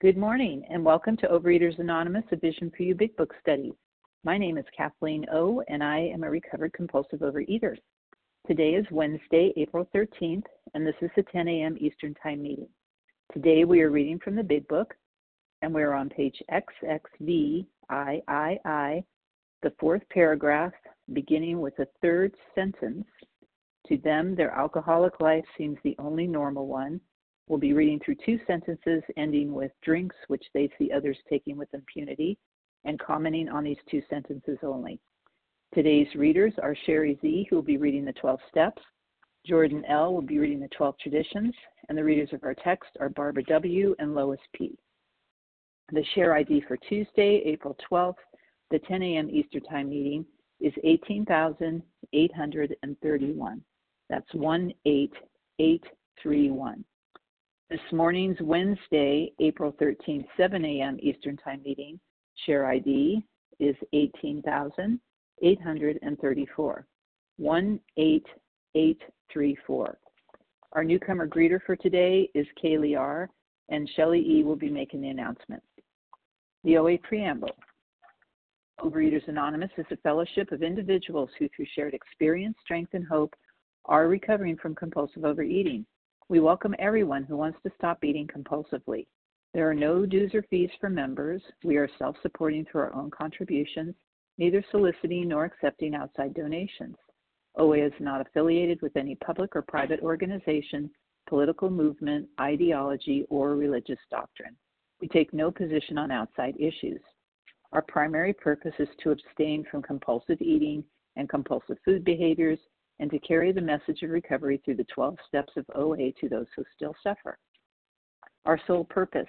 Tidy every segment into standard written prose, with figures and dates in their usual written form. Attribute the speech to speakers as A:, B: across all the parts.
A: Good morning, and welcome to Overeaters Anonymous, a Vision for You Big Book study. My name is Kathleen O, and I am a recovered compulsive overeater. Today is Wednesday, April 13th, and this is the 10 a.m. Eastern Time meeting. Today we are reading from the Big Book, and we are on page XXVIII, the fourth paragraph, beginning with the third sentence. To them, their alcoholic life seems the only normal one. We'll be reading through two sentences ending with drinks, which they see others taking with impunity, and commenting on these two sentences only. Today's readers are Sherry Z, who will be reading the 12 steps. Jordan L. will be reading the 12 traditions, and the readers of our text are Barbara W. and Lois P. The share ID for Tuesday, April 12th, the 10 a.m. Eastern Time meeting is 18,831. That's 18831. This morning's Wednesday, April 13th, 7 a.m. Eastern Time meeting, share ID is 18,834, 18834. Our newcomer greeter for today is Kaylee R., and Shelley E. will be making the announcements. The OA Preamble. Overeaters Anonymous is a fellowship of individuals who, through shared experience, strength, and hope, are recovering from compulsive overeating. We welcome everyone who wants to stop eating compulsively. There are no dues or fees for members. We are self-supporting through our own contributions, neither soliciting nor accepting outside donations. OA is not affiliated with any public or private organization, political movement, ideology, or religious doctrine. We take no position on outside issues. Our primary purpose is to abstain from compulsive eating and compulsive food behaviors, and to carry the message of recovery through the 12 steps of OA to those who still suffer. Our sole purpose.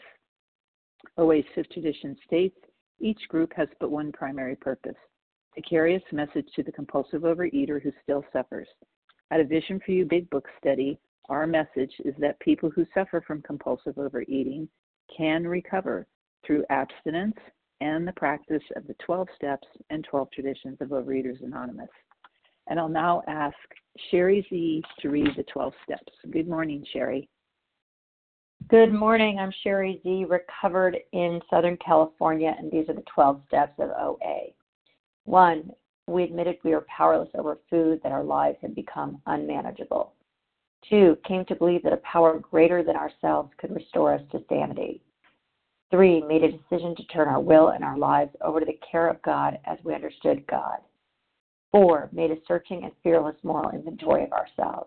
A: OA's fifth tradition states, each group has but one primary purpose, to carry its message to the compulsive overeater who still suffers. At a Vision for You Big Book study, our message is that people who suffer from compulsive overeating can recover through abstinence and the practice of the 12 steps and 12 traditions of Overeaters Anonymous. And I'll now ask Sherry Z to read the 12 steps. Good morning, Sherry.
B: Good morning. I'm Sherry Z, recovered in Southern California, and these are the 12 steps of OA. 1, we admitted we were powerless over food, that our lives had become unmanageable. 2, came to believe that a power greater than ourselves could restore us to sanity. 3, made a decision to turn our will and our lives over to the care of God as we understood God. 4, made a searching and fearless moral inventory of ourselves.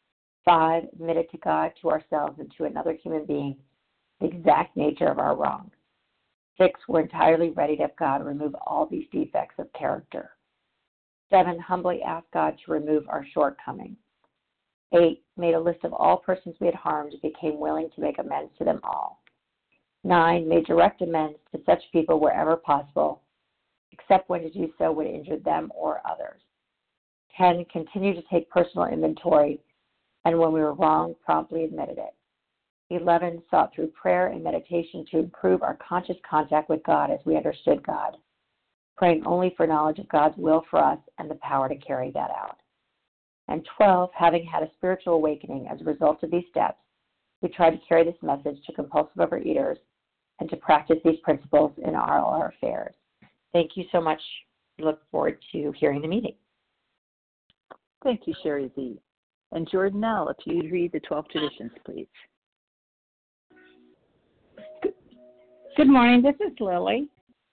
B: 5, admitted to God, to ourselves, and to another human being the exact nature of our wrong. 6, we're entirely ready to have God remove all these defects of character. 7, humbly asked God to remove our shortcomings. 8, made a list of all persons we had harmed and became willing to make amends to them all. 9, made direct amends to such people wherever possible, except when to do so would injure them or others. 10, continued to take personal inventory, and when we were wrong, promptly admitted it. 11, sought through prayer and meditation to improve our conscious contact with God as we understood God, praying only for knowledge of God's will for us and the power to carry that out. And 12, having had a spiritual awakening as a result of these steps, we try to carry this message to compulsive overeaters and to practice these principles in all our affairs. Thank you so much. Look forward to hearing the meeting.
A: Thank you, Sherry Z. And Jordan L., if you'd read the 12 traditions, please.
C: Good morning. This is Lily.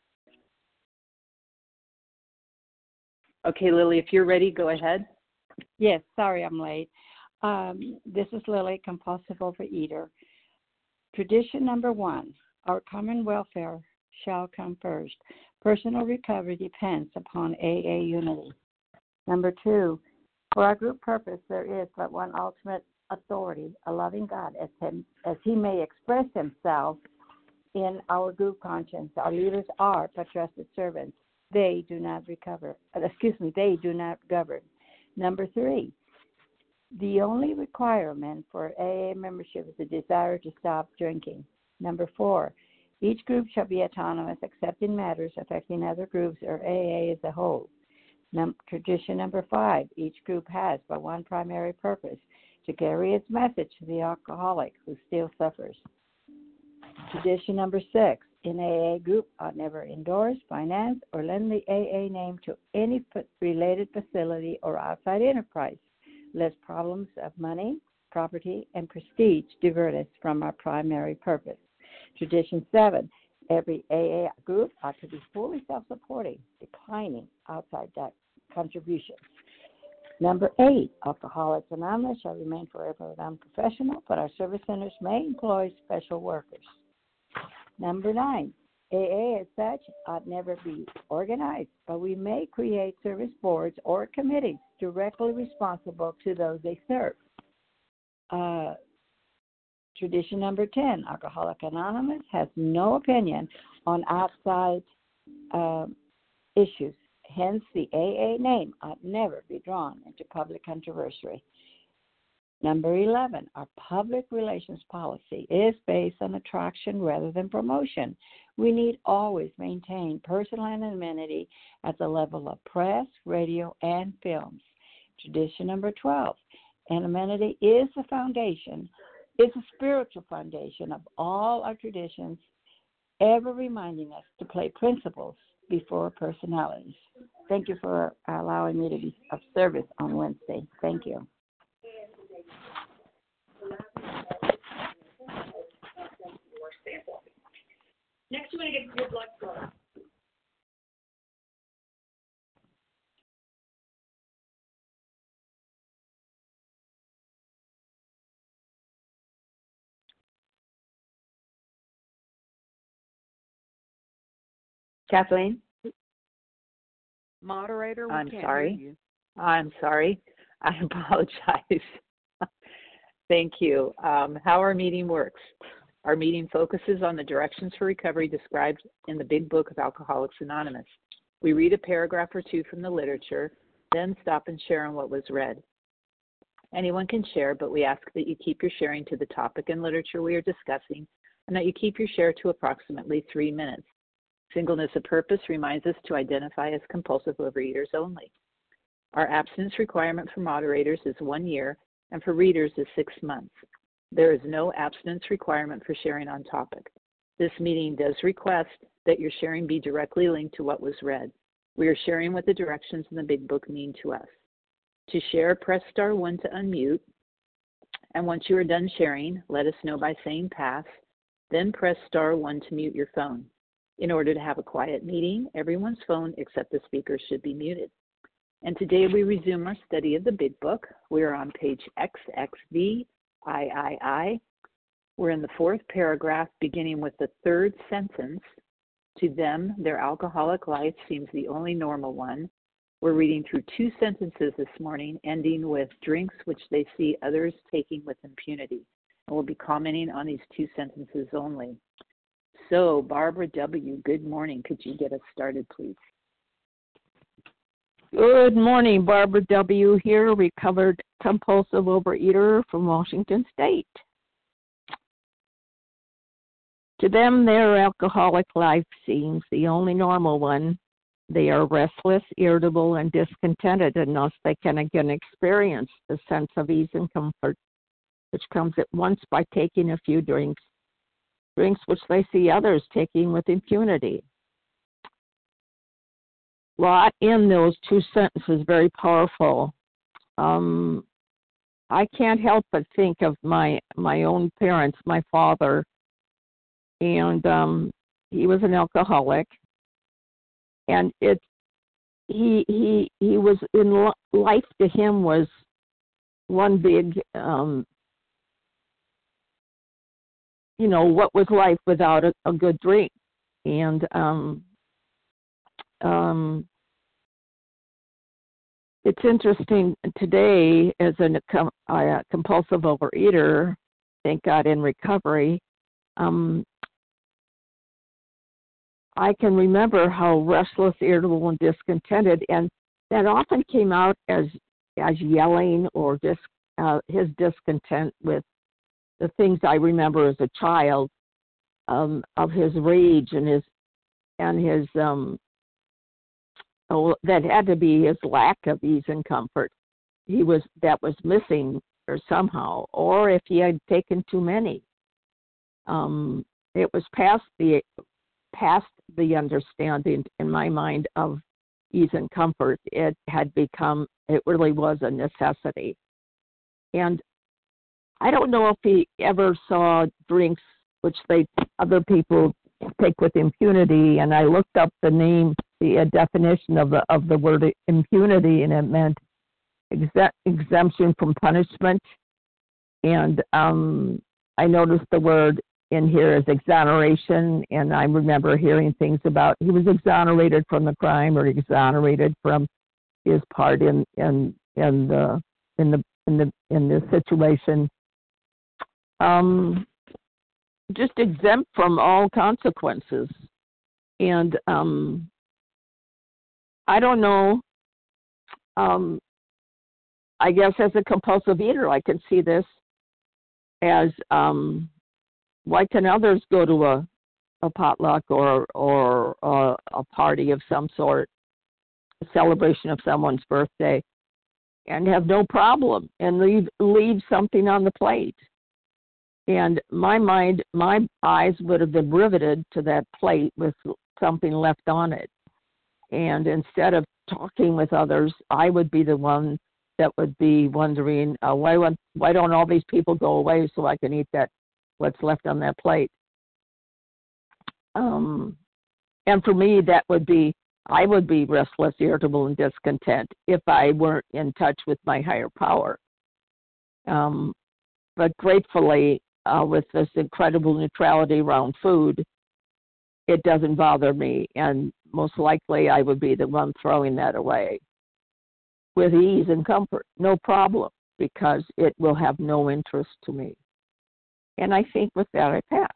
A: Okay, Lily, if you're ready, go ahead.
C: Yes, sorry I'm late. This is Lily, compulsive overeater. Tradition number 1, our common welfare shall come first. Personal recovery depends upon AA unity. Number 2, for our group purpose, there is but one ultimate authority, a loving God, as he may express himself in our group conscience. Our leaders are but trusted servants. They do not they do not govern. Number 3, the only requirement for AA membership is a desire to stop drinking. Number 4, each group shall be autonomous except in matters affecting other groups or AA as a whole. Tradition number 5, each group has but one primary purpose, to carry its message to the alcoholic who still suffers. Tradition number 6. In AA group, ought never endorse, finance, or lend the AA name to any related facility or outside enterprise, lest problems of money, property, and prestige divert us from our primary purpose. Tradition 7. Every AA group ought to be fully self-supporting, declining outside contributions. Number 8. Alcoholics Anonymous shall remain forever non-professional, but our service centers may employ special workers. Number 9, AA as such ought never be organized, but we may create service boards or committees directly responsible to those they serve. Tradition number 10, Alcoholics Anonymous has no opinion on outside issues. Hence, the AA name ought never be drawn into public controversy. Number 11, our public relations policy is based on attraction rather than promotion. We need always maintain personal anonymity at the level of press, radio, and films. Tradition number 12, anonymity is the foundation, is a spiritual foundation of all our traditions, ever reminding us to play principles before personalities. Thank you for allowing me to be of service on Wednesday. Thank you.
B: Next, you want to get your blood flow.
A: Kathleen?
D: Moderator, we
A: I'm
D: can't
A: sorry.
D: hear you.
A: I'm sorry. I apologize. Thank you. How our meeting works. Our meeting focuses on the directions for recovery described in the Big Book of Alcoholics Anonymous. We read a paragraph or two from the literature, then stop and share on what was read. Anyone can share, but we ask that you keep your sharing to the topic and literature we are discussing, and that you keep your share to approximately 3 minutes. Singleness of purpose reminds us to identify as compulsive overeaters only. Our abstinence requirement for moderators is 1 year, and for readers is 6 months. There is no abstinence requirement for sharing on topic. This meeting does request that your sharing be directly linked to what was read. We are sharing what the directions in the Big Book mean to us. To share, press star 1 to unmute, and once you are done sharing, let us know by saying pass, then press star 1 to mute your phone. In order to have a quiet meeting, everyone's phone except the speaker should be muted. And today we resume our study of the Big Book. We are on page XXVIII. We're in the 4th paragraph, beginning with the 3rd sentence. To them, their alcoholic life seems the only normal one. We're reading through 2 sentences this morning, ending with drinks which they see others taking with impunity. And we'll be commenting on these 2 sentences only. So, Barbara W., good morning. Could you get us started, please?
D: Good morning, Barbara W. here, recovered compulsive overeater from Washington State. To them, their alcoholic life seems the only normal one. They are restless, irritable, and discontented unless they can again experience the sense of ease and comfort, which comes at once by taking a few drinks which they see others taking with impunity. Lot in those 2 sentences, very powerful. I can't help but think of my own parents, my father, and he was an alcoholic, and he was in life to him was one big what was life without a good drink, and it's interesting today as a compulsive overeater, thank God in recovery, I can remember how restless, irritable, and discontented, and that often came out as yelling or his discontent with the things I remember as a child, of his rage and his that had to be his lack of ease and comfort. That was missing or somehow, or if he had taken too many. it was past the understanding in my mind of ease and comfort. It really was a necessity. And I don't know if he ever saw drinks which other people take with impunity, and I looked up the definition of the word impunity, and it meant exemption from punishment. And I noticed the word in here is exoneration, and I remember hearing things about he was exonerated from the crime or exonerated from his part in the situation. Just exempt from all consequences. And I don't know. I guess as a compulsive eater, I can see this as why can others go to a potluck or a party of some sort, a celebration of someone's birthday, and have no problem and leave something on the plate? And my eyes would have been riveted to that plate with something left on it. And instead of talking with others, I would be the one that would be wondering, why don't all these people go away so I can eat what's left on that plate? And for me, I would be restless, irritable, and discontent if I weren't in touch with my higher power. But gratefully, with this incredible neutrality around food, it doesn't bother me, and most likely I would be the one throwing that away with ease and comfort, no problem, because it will have no interest to me. And I think with that I pass.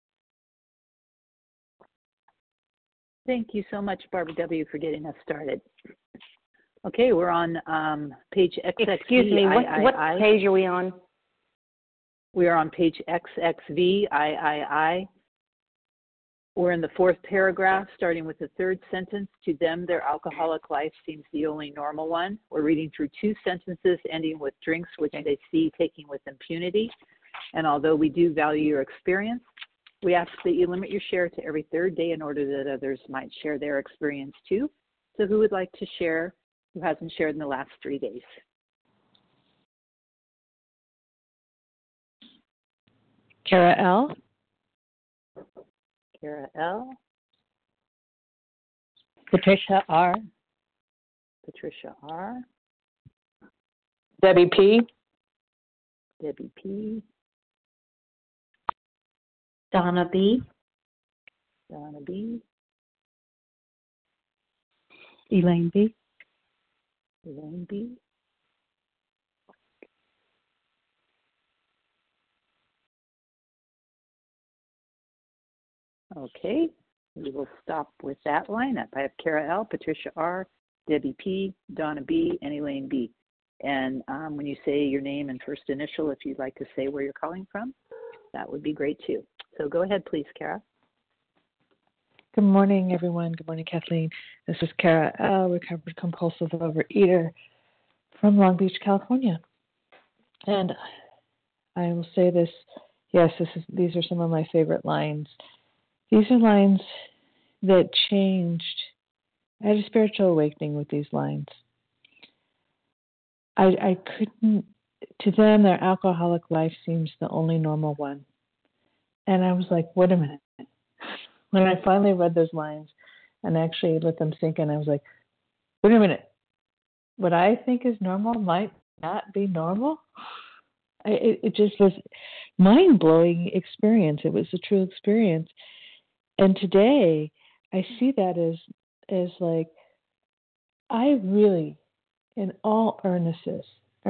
A: Thank you so much, Barbara W., for getting us started. Okay, we're on page XXV.
B: Excuse me, what page are we on?
A: We are on page XXV, III. We're in the fourth paragraph, starting with the third sentence. To them, their alcoholic life seems the only normal one. We're reading through two sentences ending with drinks, which they see taking with impunity. And although we do value your experience, we ask that you limit your share to every third day in order that others might share their experience too. So who would like to share, who hasn't shared in the last 3 days?
E: Kara L.
A: Kara L.
C: Patricia R.
A: Patricia R.
E: Debbie P.
A: Debbie P.
B: Donna B.
A: Donna B.
C: Elaine B.
A: Elaine B. Okay, we will stop with that lineup. I have Kara L., Patricia R., Debbie P., Donna B., and Elaine B. And when you say your name and first initial, if you'd like to say where you're calling from, that would be great too. So go ahead, please, Kara.
E: Good morning, everyone. Good morning, Kathleen. This is Kara L., recovered compulsive overeater from Long Beach, California. And I will say this, yes, these are some of my favorite lines. These are lines that changed. I had a spiritual awakening with these lines. I couldn't, to them, their alcoholic life seems the only normal one. And I was like, wait a minute. When I finally read those lines and actually let them sink in, I was like, wait a minute. What I think is normal might not be normal. It just was mind-blowing experience. It was a true experience. And today, I see that as like, I really, in all earnestness,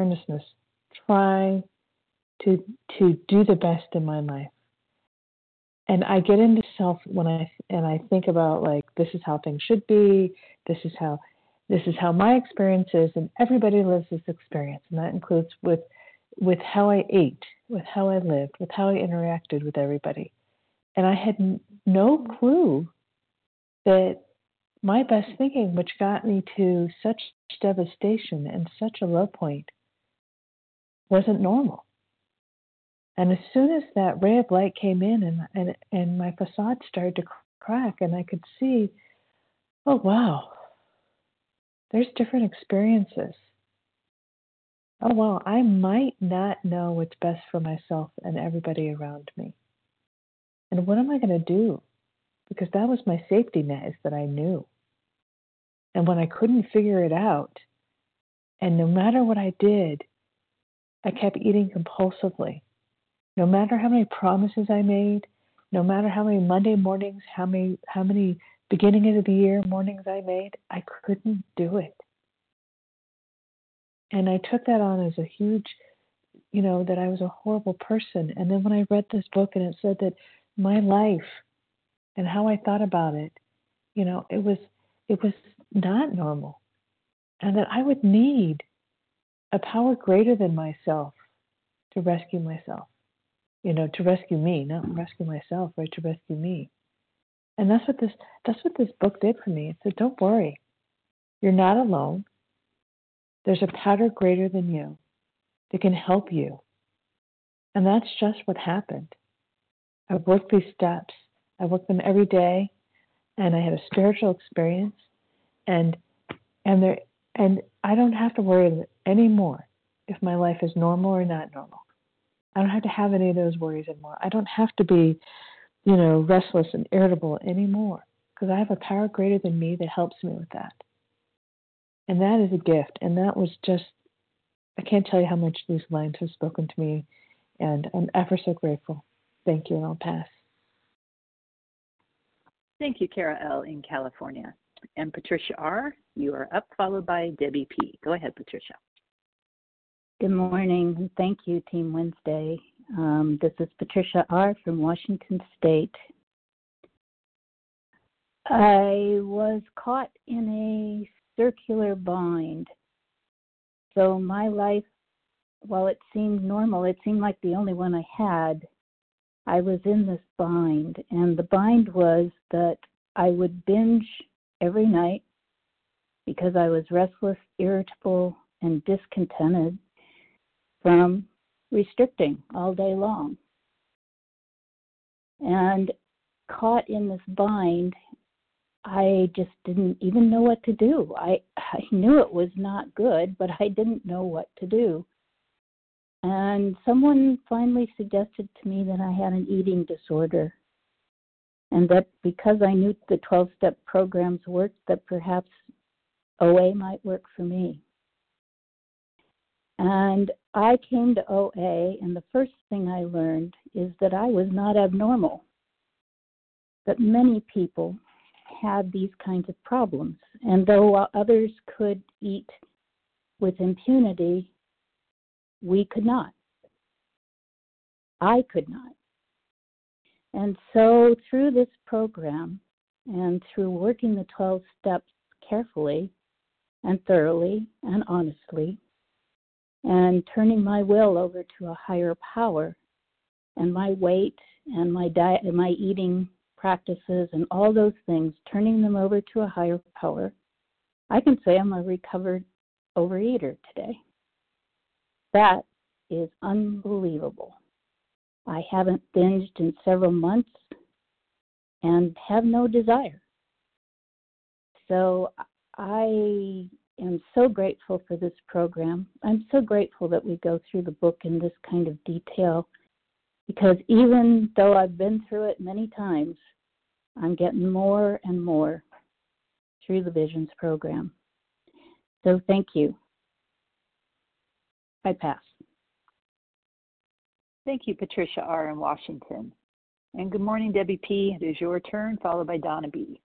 E: try to do the best in my life. And I get into self when I think about like, this is how things should be. This is how my experience is, and everybody lives this experience, and that includes with how I ate, with how I lived, with how I interacted with everybody. And I had no clue that my best thinking, which got me to such devastation and such a low point, wasn't normal. And as soon as that ray of light came in and my facade started to crack, and I could see, oh, wow, there's different experiences. Oh, wow, I might not know what's best for myself and everybody around me. And what am I going to do? Because that was my safety net, is that I knew. And when I couldn't figure it out, and no matter what I did, I kept eating compulsively. No matter how many promises I made, no matter how many Monday mornings, how many beginning of the year mornings I made, I couldn't do it. And I took that on as a huge, that I was a horrible person. And then when I read this book and it said that my life and how I thought about it, it was not normal. And that I would need a power greater than myself to rescue myself, to rescue me, not rescue myself, right? To rescue me. And that's what this book did for me. It said, don't worry. You're not alone. There's a power greater than you that can help you. And that's just what happened. I worked these steps. I worked them every day, and I had a spiritual experience, and I don't have to worry anymore if my life is normal or not normal. I don't have to have any of those worries anymore. I don't have to be, restless and irritable anymore, because I have a power greater than me that helps me with that. And that is a gift. And that was just, I can't tell you how much these lines have spoken to me, and I'm ever so grateful. Thank you, and I'll pass.
A: Thank you, Kara L. in California. And Patricia R., you are up, followed by Debbie P. Go ahead, Patricia.
C: Good morning. Thank you, Team Wednesday. This is Patricia R. from Washington State. I was caught in a circular bind. So my life, while it seemed normal, it seemed like the only one I had, I was in this bind. And the bind was that I would binge every night because I was restless, irritable, and discontented from restricting all day long. And caught in this bind, I just didn't even know what to do. I knew it was not good, but I didn't know what to do. And someone finally suggested to me that I had an eating disorder, and that because I knew the 12-step programs worked, that perhaps OA might work for me. And I came to OA, and the first thing I learned is that I was not abnormal, that many people had these kinds of problems. And though others could eat with impunity, we could not. I could not. And so through this program and through working the 12 steps carefully and thoroughly and honestly, and turning my will over to a higher power, and my weight and my diet and my eating practices and all those things, turning them over to a higher power, I can say I'm a recovered overeater today. That is unbelievable. I haven't binged in several months and have no desire. So I am so grateful for this program. I'm so grateful that we go through the book in this kind of detail, because even though I've been through it many times, I'm getting more and more through the Visions program. So thank you. I pass.
A: Thank you, Patricia R. in Washington. And good morning, Debbie P. It is your turn, followed by Donna B.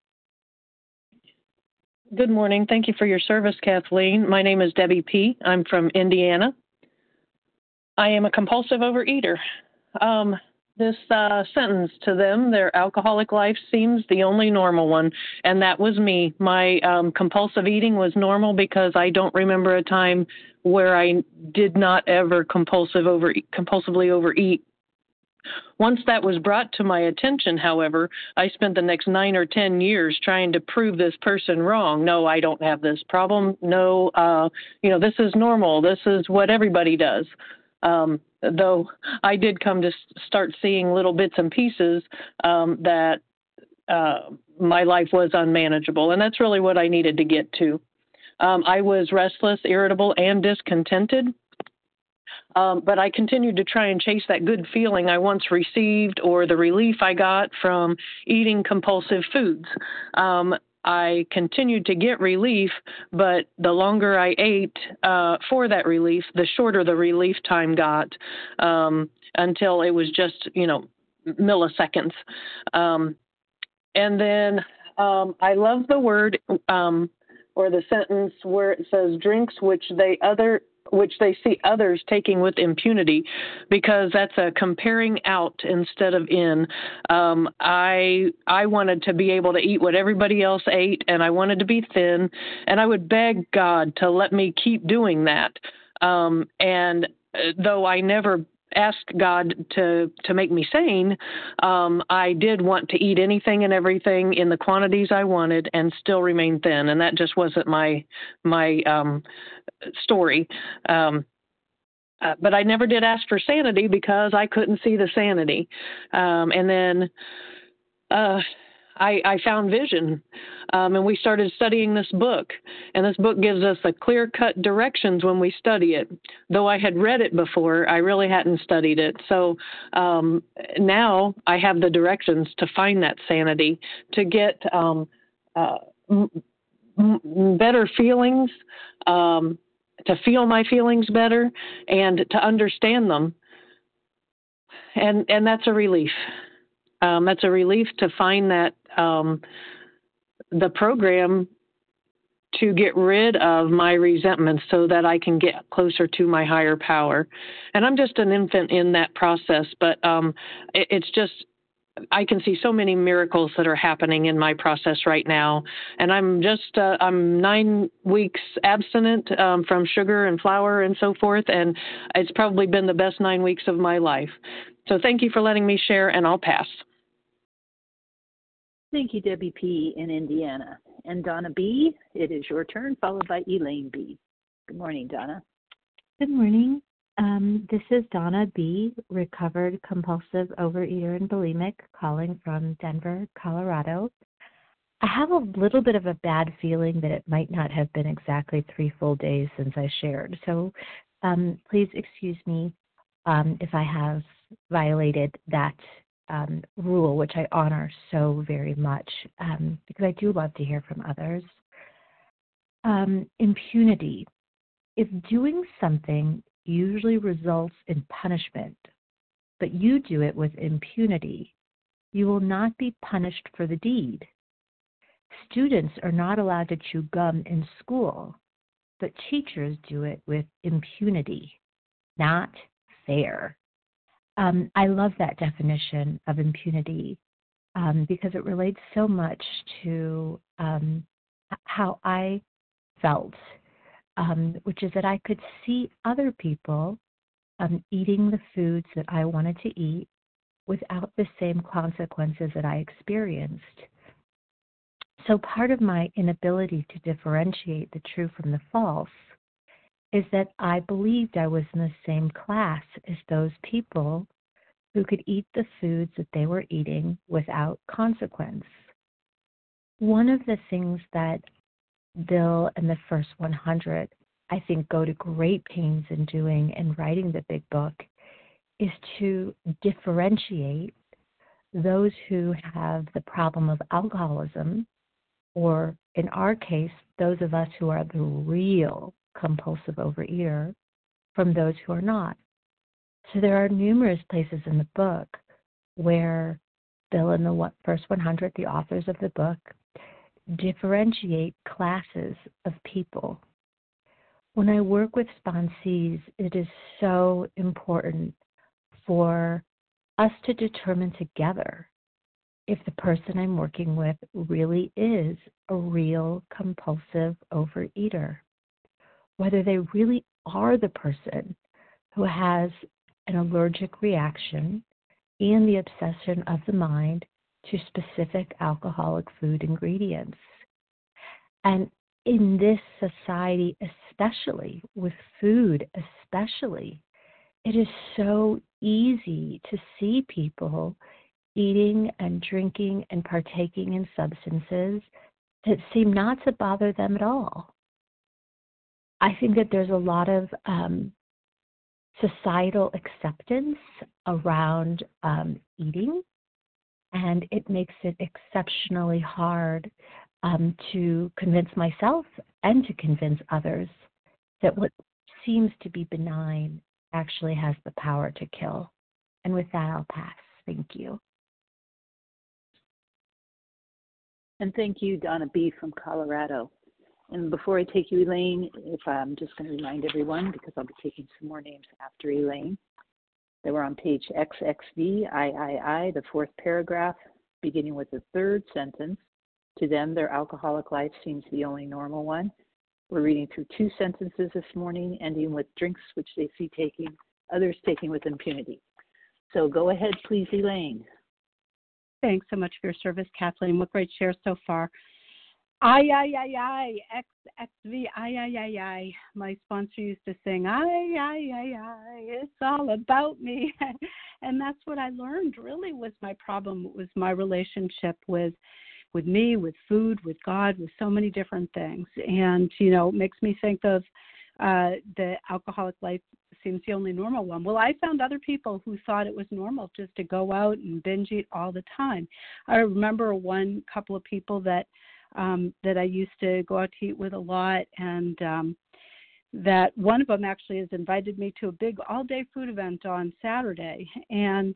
F: Good morning. Thank you for your service, Kathleen. My name is Debbie P. I'm from Indiana. I am a compulsive overeater. This sentence to them, their alcoholic life seems the only normal one, and that was me. My compulsive eating was normal because I don't remember a time where I did not ever compulsively overeat. Once that was brought to my attention, however, I spent the next 9 or 10 years trying to prove this person wrong. No, I don't have this problem. No, this is normal. This is what everybody does. though I did come to start seeing little bits and pieces that my life was unmanageable. And that's really what I needed to get to. I was restless, irritable, and discontented. But I continued to try and chase that good feeling I once received or the relief I got from eating compulsive foods. I continued to get relief, but the longer I ate for that relief, the shorter the relief time got until it was just, milliseconds. And then I love the word or the sentence where it says drinks which they see others taking with impunity, because that's a comparing out instead of in. I wanted to be able to eat what everybody else ate, and I wanted to be thin, and I would beg God to let me keep doing that. And though I never asked God to make me sane, I did want to eat anything and everything in the quantities I wanted and still remain thin, and that just wasn't my story. But I never did ask for sanity because I couldn't see the sanity. And then I found vision, and we started studying this book. And this book gives us a clear-cut directions when we study it. Though I had read it before, I really hadn't studied it. So now I have the directions to find that sanity, to get better feelings, to feel my feelings better, and to understand them. And that's a relief. That's a relief to find that the program to get rid of my resentment so that I can get closer to my higher power. And I'm just an infant in that process, but it's just, I can see so many miracles that are happening in my process right now. And I'm 9 weeks abstinent from sugar and flour and so forth. And it's probably been the best 9 weeks of my life. So thank you for letting me share, and I'll pass.
A: Thank you, Debbie P. in Indiana. And Donna B., it is your turn, followed by Elaine B. Good morning, Donna.
G: Good morning. This is Donna B., recovered compulsive overeater and bulimic, calling from Denver, Colorado. I have a little bit of a bad feeling that it might not have been exactly 3 full days since I shared. So please excuse me if I have violated that rule, which I honor so very much, because I do love to hear from others. Impunity. If doing something usually results in punishment, but you do it with impunity, you will not be punished for the deed. Students are not allowed to chew gum in school, but teachers do it with impunity. Not fair. I love that definition of impunity because it relates so much to how I felt, which is that I could see other people eating the foods that I wanted to eat without the same consequences that I experienced. So part of my inability to differentiate the true from the false is that I believed I was in the same class as those people who could eat the foods that they were eating without consequence. One of the things that Bill and the First 100, I think, go to great pains in doing in writing the big book is to differentiate those who have the problem of alcoholism, or in our case, those of us who are the real compulsive overeater, from those who are not. So there are numerous places in the book where Bill and the First 100, the authors of the book, differentiate classes of people. When I work with sponsees, it is so important for us to determine together if the person I'm working with really is a real compulsive overeater, whether they really are the person who has an allergic reaction and the obsession of the mind to specific alcoholic food ingredients. And in this society, especially with food, especially, it is so easy to see people eating and drinking and partaking in substances that seem not to bother them at all. I think that there's a lot of societal acceptance around eating, and it makes it exceptionally hard to convince myself and to convince others that what seems to be benign actually has the power to kill. And with that, I'll pass. Thank you.
A: And thank you, Donna B. from Colorado. And before I take you, Elaine, if I'm just going to remind everyone, because I'll be taking some more names after Elaine, that we're on page XXV, III, the fourth paragraph, beginning with the third sentence. To them, their alcoholic life seems the only normal one. We're reading through two sentences this morning, ending with drinks which they see taking, others taking with impunity. So go ahead, please, Elaine.
C: Thanks so much for your service, Kathleen. What great share so far. XXV, I. My sponsor used to sing, I. It's all about me. And that's what I learned really was my problem, was my relationship with me, with food, with God, with so many different things. And, it makes me think of the alcoholic life seems the only normal one. Well, I found other people who thought it was normal just to go out and binge eat all the time. I remember one couple of people that I used to go out to eat with a lot, and that one of them actually has invited me to a big all-day food event on Saturday. And,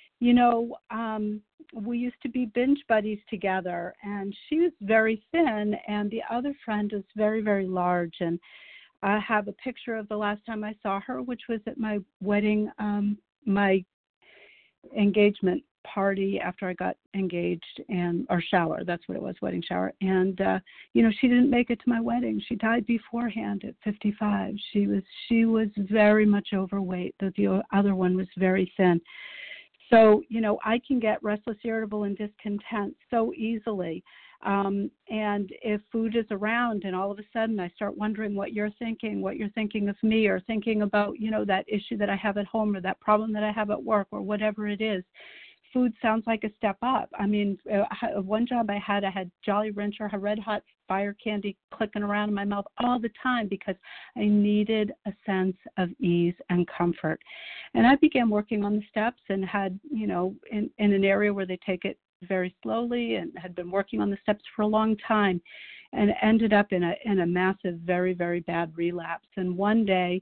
C: we used to be binge buddies together, and she was very thin, and the other friend was very, very large. And I have a picture of the last time I saw her, which was at my wedding, my engagement party after I got engaged, or shower. That's what it was, wedding shower. And, she didn't make it to my wedding. She died beforehand at 55. She was very much overweight. The other one was very thin. So, I can get restless, irritable, and discontent so easily. And if food is around and all of a sudden I start wondering what you're thinking of me, or thinking about, that issue that I have at home, or that problem that I have at work, or whatever it is, food sounds like a step up. I mean, one job I had Jolly Rancher, red hot fire candy clicking around in my mouth all the time because I needed a sense of ease and comfort. And I began working on the steps and had, in an area where they take it very slowly, and had been working on the steps for a long time, and ended up in a massive, very, very bad relapse. And one day,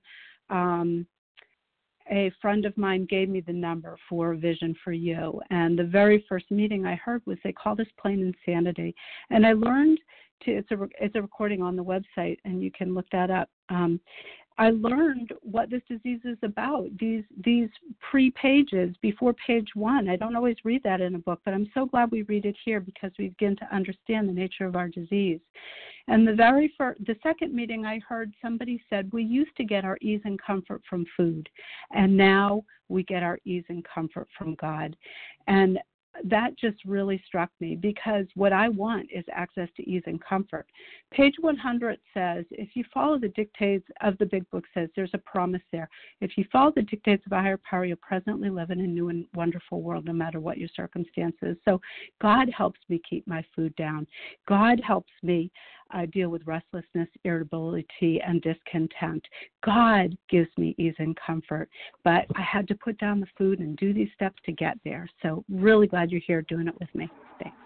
C: a friend of mine gave me the number for Vision for You. And the very first meeting I heard was, they call this plain insanity. And I learned it's a recording on the website, and you can look that up. I learned what this disease is about. These pre-pages before page 1. I don't always read that in a book, but I'm so glad we read it here, because we begin to understand the nature of our disease. And the second meeting I heard, somebody said, we used to get our ease and comfort from food, and now we get our ease and comfort from God. And that just really struck me, because what I want is access to ease and comfort. Page 100 says, if you follow the dictates of the big book, says there's a promise there. If you follow the dictates of a higher power, you'll presently live in a new and wonderful world, no matter what your circumstances. So God helps me keep my food down. God helps me deal with restlessness, irritability, and discontent. God gives me ease and comfort, but I had to put down the food and do these steps to get there. So really glad you're here doing it with me. Thanks.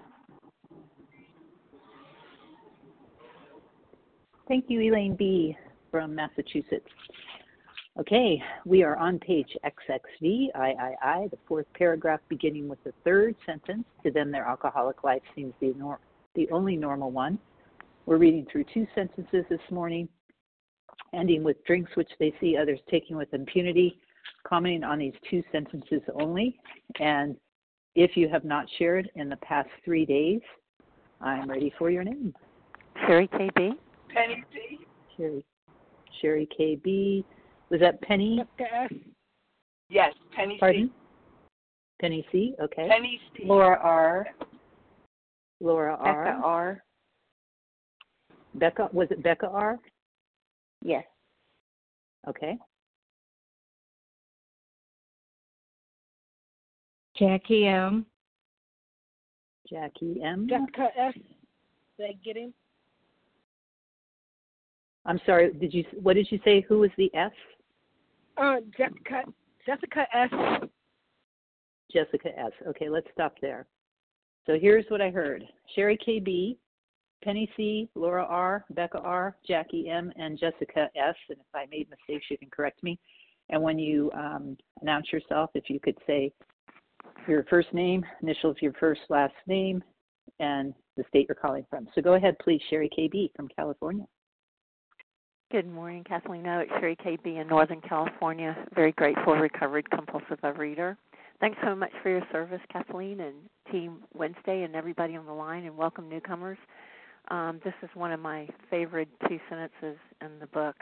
A: Thank you, Elaine B. from Massachusetts. Okay, we are on page XXV, III, the fourth paragraph, beginning with the third sentence. To them, their alcoholic life seems the only normal one. We're reading through two sentences this morning, ending with drinks which they see others taking with impunity, commenting on these two sentences only. And if you have not shared in the past 3 days, I'm ready for your name.
H: Sherry KB.
I: Penny C.
A: Sherry KB. Was that Penny?
I: Yes, Penny
A: Pardon?
I: C.
A: Penny C, okay.
I: Penny C.
A: Laura R. Laura R.
H: Becca R.
A: Becca, was it Becca R?
H: Yes.
A: Okay.
C: Jackie M.
A: Jackie M.
H: Jessica S. Did I get him?
A: I'm sorry, what did you say? Who was the S?
H: Jessica S.
A: Jessica S. Okay, let's stop there. So here's what I heard. Sherry KB, Penny C, Laura R, Becca R, Jackie M, and Jessica S. And if I made mistakes, you can correct me. And when you announce yourself, if you could say your first name, initial of your first last name, and the state you're calling from. So go ahead, please, Sherry KB from California.
J: Good morning, Kathleen. No, it's Sherry KB in Northern California. Very grateful, recovered compulsive overeater. Thanks so much for your service, Kathleen, and Team Wednesday, and everybody on the line, and welcome newcomers. This is one of my favorite 2 sentences in the book.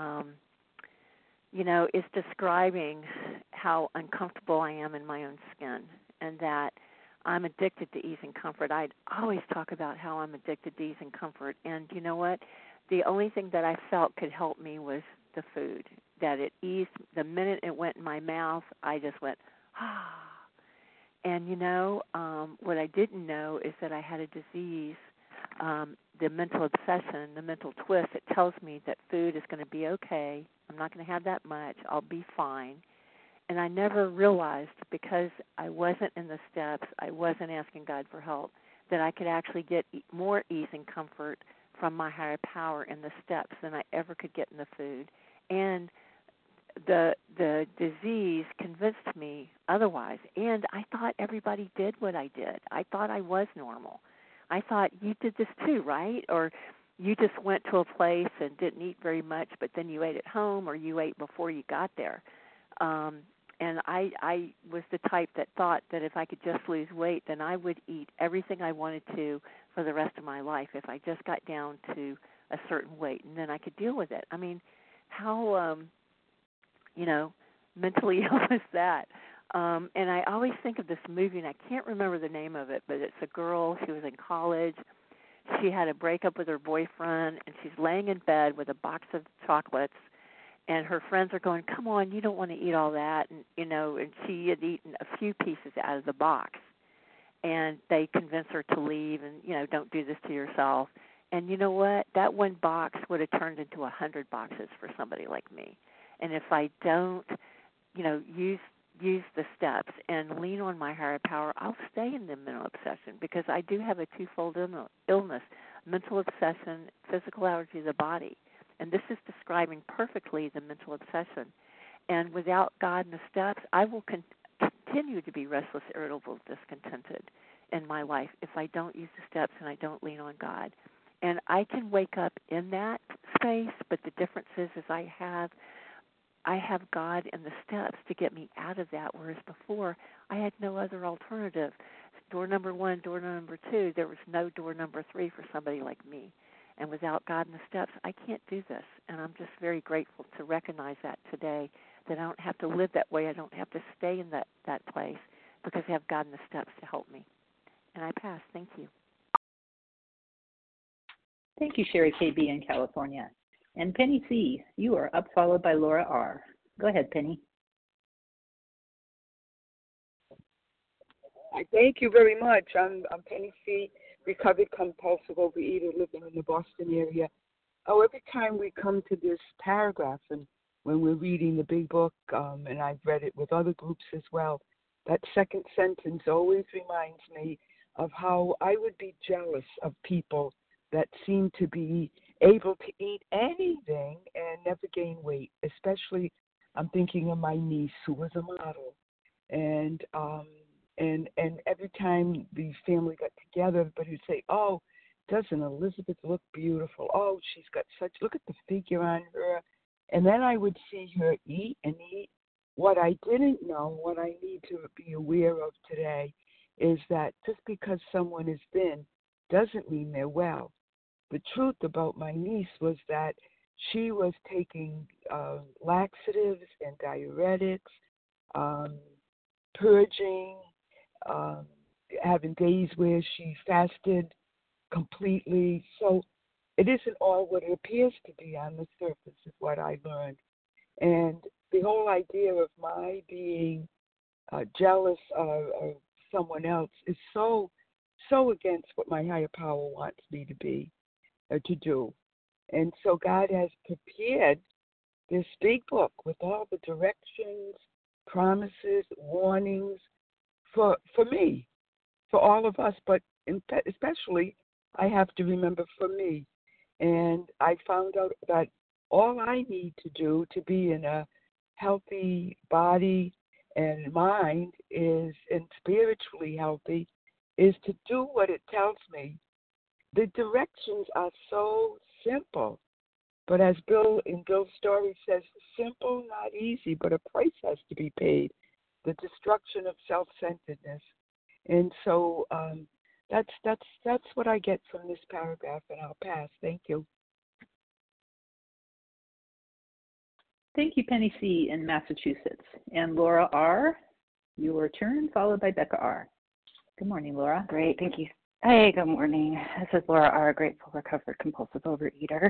J: It's describing how uncomfortable I am in my own skin, and that I'm addicted to ease and comfort. I always talk about how I'm addicted to ease and comfort, and you know what? The only thing that I felt could help me was the food, that it eased. The minute it went in my mouth, I just went, ah. And, what I didn't know is that I had a disease, the mental obsession, the mental twist. It tells me that food is going to be okay. I'm not going to have that much. I'll be fine. And I never realized, because I wasn't in the steps, I wasn't asking God for help, that I could actually get more ease and comfort from my higher power in the steps than I ever could get in the food. And the disease convinced me otherwise. And I thought everybody did what I did. I thought I was normal. I thought, you did this too, right? Or you just went to a place and didn't eat very much, but then you ate at home, or you ate before you got there. And I was the type that thought that if I could just lose weight, then I would eat everything I wanted to for the rest of my life if I just got down to a certain weight, and then I could deal with it. I mean, how, mentally ill is that? And I always think of this movie, and I can't remember the name of it, but it's a girl. She was in college. She had a breakup with her boyfriend, and she's laying in bed with a box of chocolates, and her friends are going, come on, you don't want to eat all that. And, and she had eaten a few pieces out of the box. And they convince her to leave and, don't do this to yourself. And you know what? That one box would have turned into 100 boxes for somebody like me. And if I don't, use the steps and lean on my higher power, I'll stay in the mental obsession, because I do have a twofold illness, mental obsession, physical allergy of the body. And this is describing perfectly the mental obsession. And without God and the steps, I will continue to be restless, irritable, discontented in my life if I don't use the steps and I don't lean on God. And I can wake up in that space, but the difference is I have God and the steps to get me out of that, whereas before I had no other alternative. Door number 1, door number 2, there was no door number 3 for somebody like me. And without God and the steps, I can't do this. And I'm just very grateful to recognize that today, that I don't have to live that way. I don't have to stay in that place, because I have God and the steps to help me. And I pass. Thank you.
A: Thank you, Sherry KB in California. And Penny C, you are up, followed by Laura R. Go ahead, Penny.
I: Thank you very much. I'm Penny C, recovered compulsive overeater living in the Boston area. Oh, every time we come to this paragraph, and when we're reading the big book, and I've read it with other groups as well, that second sentence always reminds me of how I would be jealous of people that seem to be able to eat anything and never gain weight. Especially, I'm thinking of my niece, who was a model, and every time the family got together, everybody would say, "Oh, doesn't Elizabeth look beautiful? Oh, she's got look at the figure on her." And then I would see her eat and eat. What I didn't know, what I need to be aware of today, is that just because someone is thin doesn't mean they're well. The truth about my niece was that she was taking laxatives and diuretics, purging, having days where she fasted completely. So it isn't all what it appears to be on the surface, is what I learned. And the whole idea of my being jealous of someone else is so against what my higher power wants me to be or to do. And so God has prepared this big book with all the directions, promises, warnings for me, for all of us, but especially I have to remember for me. And I found out that all I need to do to be in a healthy body and mind and spiritually healthy is to do what it tells me. The directions are so simple, but as Bill's story says, simple, not easy, but a price has to be paid, the destruction of self-centeredness. And so that's what I get from this paragraph, and I'll pass. Thank you.
A: Thank you, Penny C. in Massachusetts. And Laura R., your turn, followed by Becca R. Good morning, Laura.
K: Great, thank you. Hey, good morning. This is Laura R., grateful, recovered, compulsive overeater.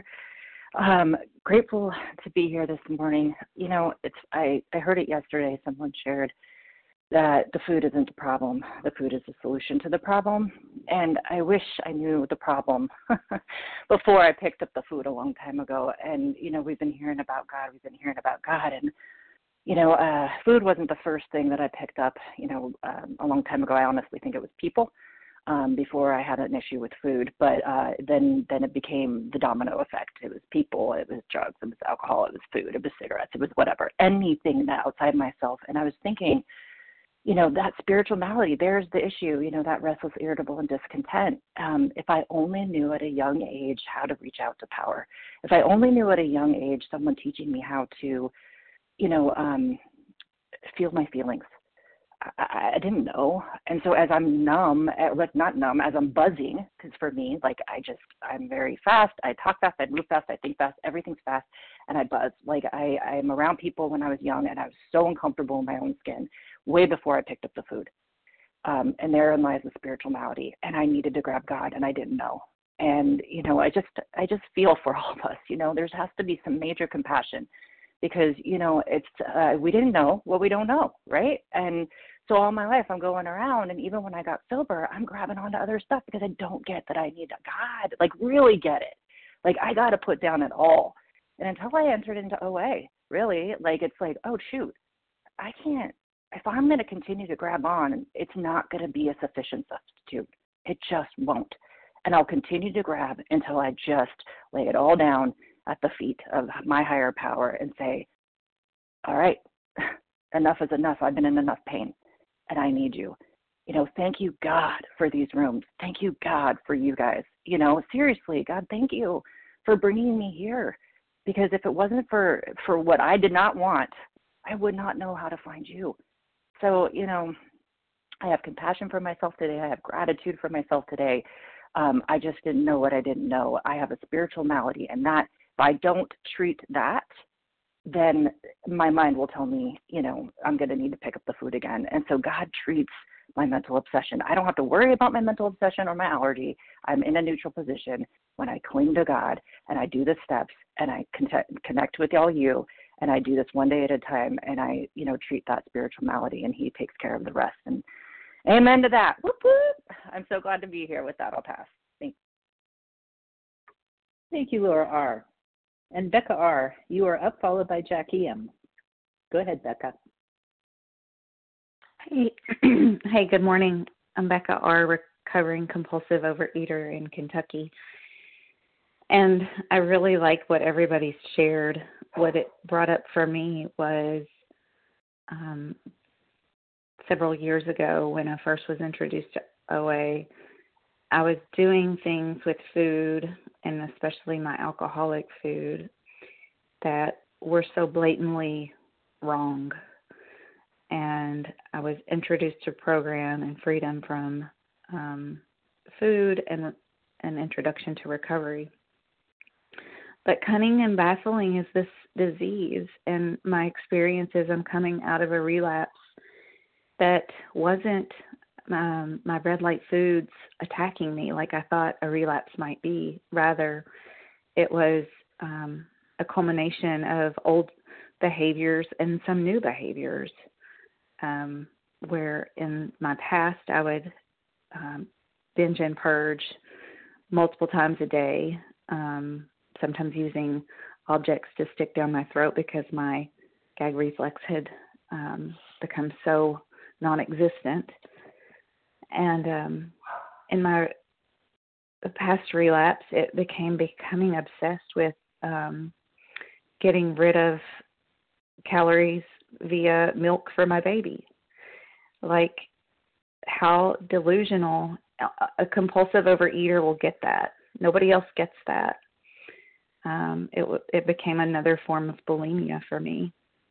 K: Grateful to be here this morning. You know, I heard it yesterday. Someone shared that the food isn't the problem. The food is the solution to the problem. And I wish I knew the problem before I picked up the food a long time ago. And, you know, we've been hearing about God. And, you know, food wasn't the first thing that I picked up, you know, a long time ago. I honestly think it was people before I had an issue with food. But then it became the domino effect. It was people, it was drugs, it was alcohol, it was food, it was cigarettes, it was whatever, anything that outside myself. And I was thinking, you know, that spiritual malady, there's the issue, you know, that restless, irritable, and discontent. If I only knew at a young age how to reach out to power, if I only knew at a young age someone teaching me how to, you know, feel my feelings. I didn't know. And so as I'm numb, not numb, as I'm buzzing, because for me, like I'm very fast. I talk fast, I move fast, I think fast, everything's fast, and I buzz. Like I'm around people when I was young, and I was so uncomfortable in my own skin way before I picked up the food. And therein lies the spiritual malady. And I needed to grab God, and I didn't know. And, you know, I just feel for all of us. You know, there has to be some major compassion because, you know, it's we didn't know what we don't know, right? And so all my life I'm going around, and even when I got sober, I'm grabbing onto other stuff because I don't get that I need God, like really get it. Like I got to put down it all. And until I entered into OA, really, like it's like, oh, shoot, I can't. If I'm going to continue to grab on, it's not going to be a sufficient substitute. It just won't. And I'll continue to grab until I just lay it all down at the feet of my higher power and say, all right, enough is enough. I've been in enough pain, and I need you. You know, thank you, God, for these rooms. Thank you, God, for you guys. You know, seriously, God, thank you for bringing me here. Because if it wasn't for what I did not want, I would not know how to find you. So, you know, I have compassion for myself today. I have gratitude for myself today. I just didn't know what I didn't know. I have a spiritual malady, and that if I don't treat that, then my mind will tell me, you know, I'm going to need to pick up the food again. And so God treats my mental obsession. I don't have to worry about my mental obsession or my allergy. I'm in a neutral position when I cling to God and I do the steps and I connect with all you. And I do this one day at a time, and I, you know, treat that spiritual malady, and He takes care of the rest. And amen to that. Whoop, whoop. I'm so glad to be here. With that, I'll pass. Thanks.
A: Thank you, Laura R. And Becca R., you are up, followed by Jackie M. Go ahead, Becca.
L: Hey, hey, good morning. I'm Becca R., recovering compulsive overeater in Kentucky. And I really like what everybody's shared. What it brought up for me was several years ago when I first was introduced to OA, I was doing things with food, and especially my alcoholic food, that were so blatantly wrong. And I was introduced to a program and freedom from food and an introduction to recovery. But cunning and baffling is this disease, and my experience is I'm coming out of a relapse that wasn't my red light foods attacking me like I thought a relapse might be. Rather, it was a culmination of old behaviors and some new behaviors. where in my past I would binge and purge multiple times a day, sometimes using objects to stick down my throat because my gag reflex had become so non-existent. And in my past relapse, it becoming obsessed with getting rid of calories via milk for my baby. Like, how delusional a compulsive overeater will get that. Nobody else gets that. It became another form of bulimia for me,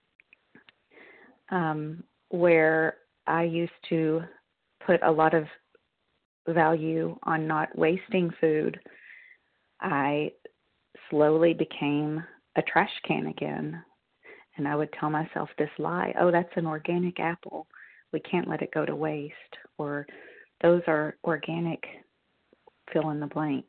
L: where I used to put a lot of value on not wasting food. I slowly became a trash can again, and I would tell myself this lie: oh, that's an organic apple, we can't let it go to waste, or those are organic, fill in the blank.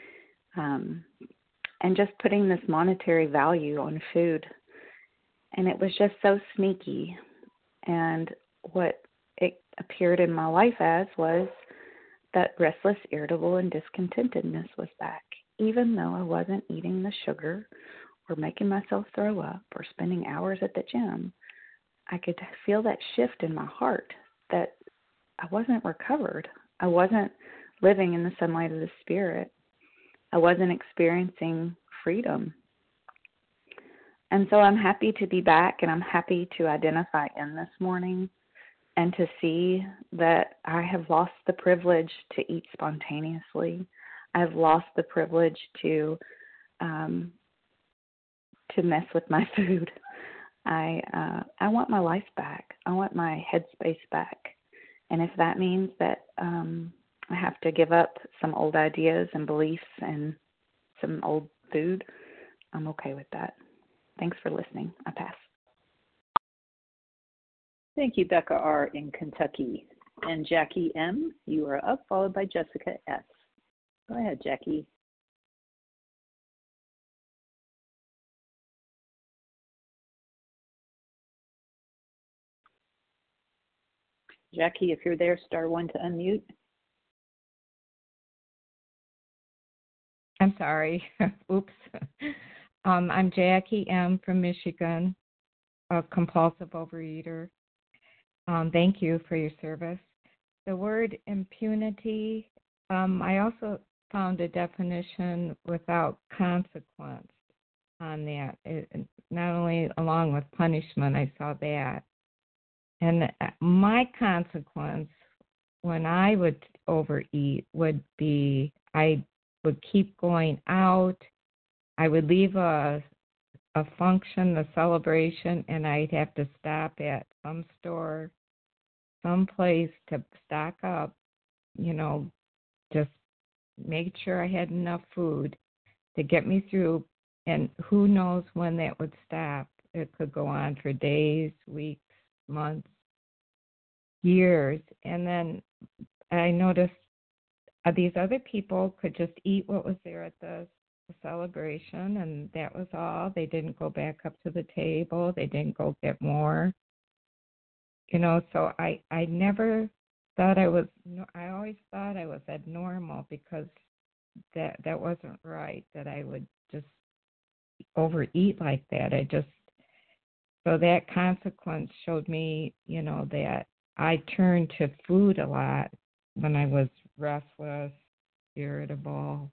L: And just putting this monetary value on food. And it was just so sneaky. And what it appeared in my life as was that restless, irritable, and discontentedness was back, even though I wasn't eating the sugar or making myself throw up or spending hours at the gym. I could feel that shift in my heart that I wasn't recovered. I wasn't living in the sunlight of the Spirit. I wasn't experiencing freedom. And so I'm happy to be back, and I'm happy to identify in this morning and to see that I have lost the privilege to eat spontaneously. I've lost the privilege to mess with my food. I want my life back. I want my headspace back. And if that means that I have to give up some old ideas and beliefs and some old food, I'm okay with that. Thanks for listening. I pass.
A: Thank you, Becca R. in Kentucky. And Jackie M., you are up, followed by Jessica S. Go ahead, Jackie. Jackie, if you're there, star one to unmute.
D: I'm sorry. Oops. I'm Jackie M. from Michigan, a compulsive overeater. Thank you for your service. The word impunity, I also found a definition without consequence on that. Not only along with punishment, I saw that. And my consequence when I would overeat would be I would keep going out. I would leave a function, a celebration, and I'd have to stop at some store, some place to stock up, just make sure I had enough food to get me through. And who knows when that would stop. It could go on for days, weeks, months, years. And then I noticed these other people could just eat what was there at the celebration, and that was all. They didn't go back up to the table. They didn't go get more. So I never thought I always thought I was abnormal because that wasn't right, that I would just overeat like that. So that consequence showed me, that I turned to food a lot when I was restless, irritable,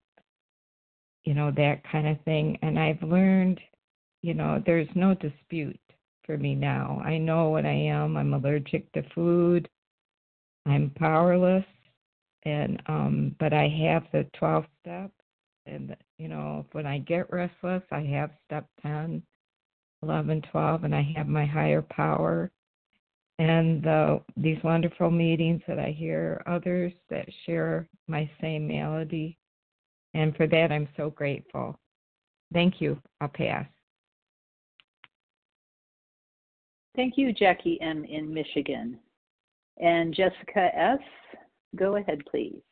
D: that kind of thing. And I've learned, there's no dispute for me now. I know what I am. I'm allergic to food. I'm powerless. And but I have the 12 steps. And, when I get restless, I have step 10, 11, 12, and I have my higher power. And these wonderful meetings that I hear others that share my same malady. And for that, I'm so grateful. Thank you. I'll pass.
A: Thank you, Jackie M. in Michigan. And Jessica S., go ahead, please.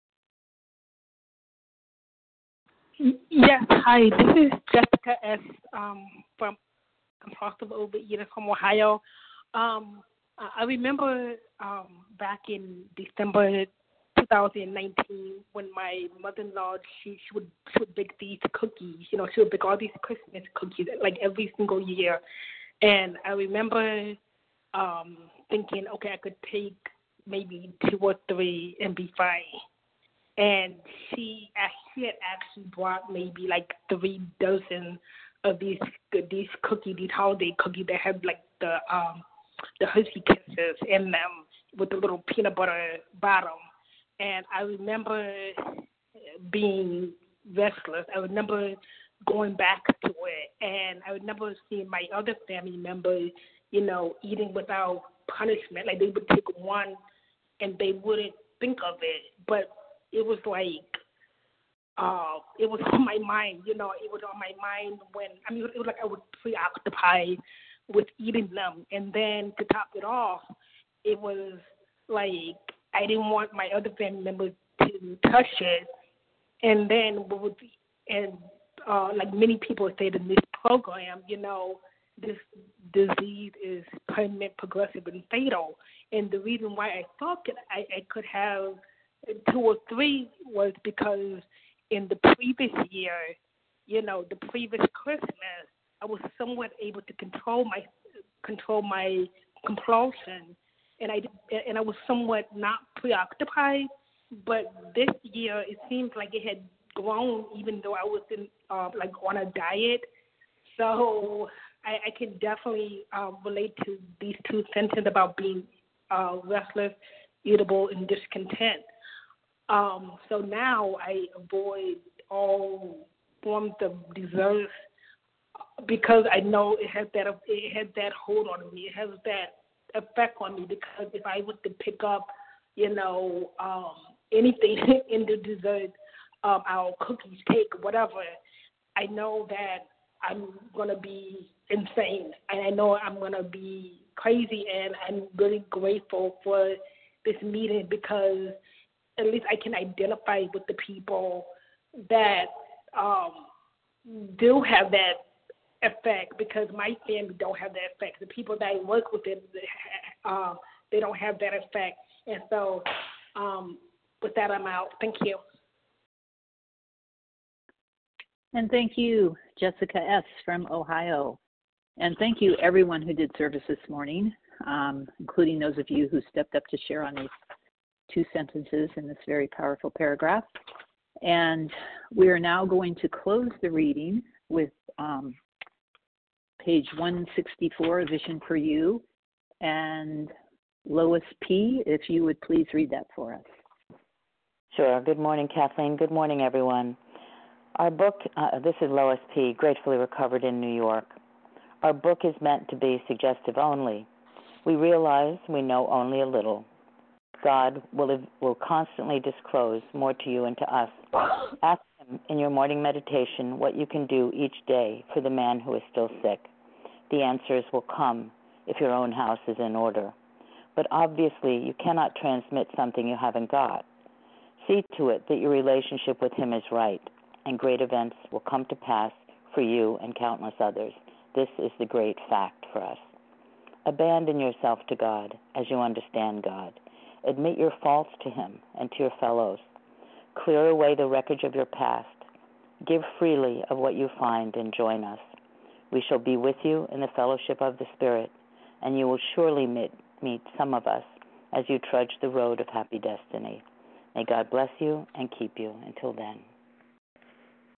H: Yes, hi, this is Jessica S. From Compulsive Overeater from Ohio. I remember back in December 2019 when my mother-in-law she would bake these cookies. You know, she would bake all these Christmas cookies like every single year, and I remember thinking, okay, I could take maybe 2 or 3 and be fine. And she had actually brought maybe like 3 dozen of these cookies, these holiday cookies that had like the Hershey Kisses in them with the little peanut butter bottom. And I remember being restless. I remember going back to it, and I remember seeing my other family members, you know, eating without punishment. Like they would take one and they wouldn't think of it, but it was like it was on my mind, you know. It was on my mind when it was like I was preoccupied with eating them, and then to top it off, it was like I didn't want my other family members to touch it, and then like many people say in this program, you know, this disease is permanent, progressive, and fatal. And the reason why I thought that I could have 2 or 3 was because in the previous year, you know, the previous Christmas, I was somewhat able to control my compulsion, and I was somewhat not preoccupied. But this year, it seems like it had grown, even though I was like on a diet. So I can definitely relate to these 2 sentences about being restless, irritable, and discontent. So now I avoid all forms of desserts because I know it had that hold on me. It has that effect on me because if I were to pick up, you know, anything in the dessert, our cookies, cake, whatever, I know that I'm gonna be insane, and I know I'm gonna be crazy. And I'm really grateful for this meeting because at least I can identify with the people that do have that effect, because my family don't have that effect. The people that I work with, they don't have that effect. And so with that, I'm out. Thank you.
A: And thank you, Jessica S. from Ohio. And thank you, everyone who did service this morning, including those of you who stepped up to share on these 2 sentences in this very powerful paragraph. And we are now going to close the reading with page 164, Vision for You. And Lois P., if you would please read that for us.
M: Sure. Good morning, Kathleen. Good morning, everyone. Our book, this is Lois P., gratefully recovered in New York. Our book is meant to be suggestive only. We realize we know only a little. God will constantly disclose more to you and to us. Ask Him in your morning meditation what you can do each day for the man who is still sick. The answers will come if your own house is in order. But obviously, you cannot transmit something you haven't got. See to it that your relationship with Him is right, and great events will come to pass for you and countless others. This is the great fact for us. Abandon yourself to God as you understand God. Admit your faults to Him and to your fellows. Clear away the wreckage of your past. Give freely of what you find and join us. We shall be with you in the fellowship of the Spirit, and you will surely meet some of us as you trudge the road of happy destiny. May God bless you and keep you until then.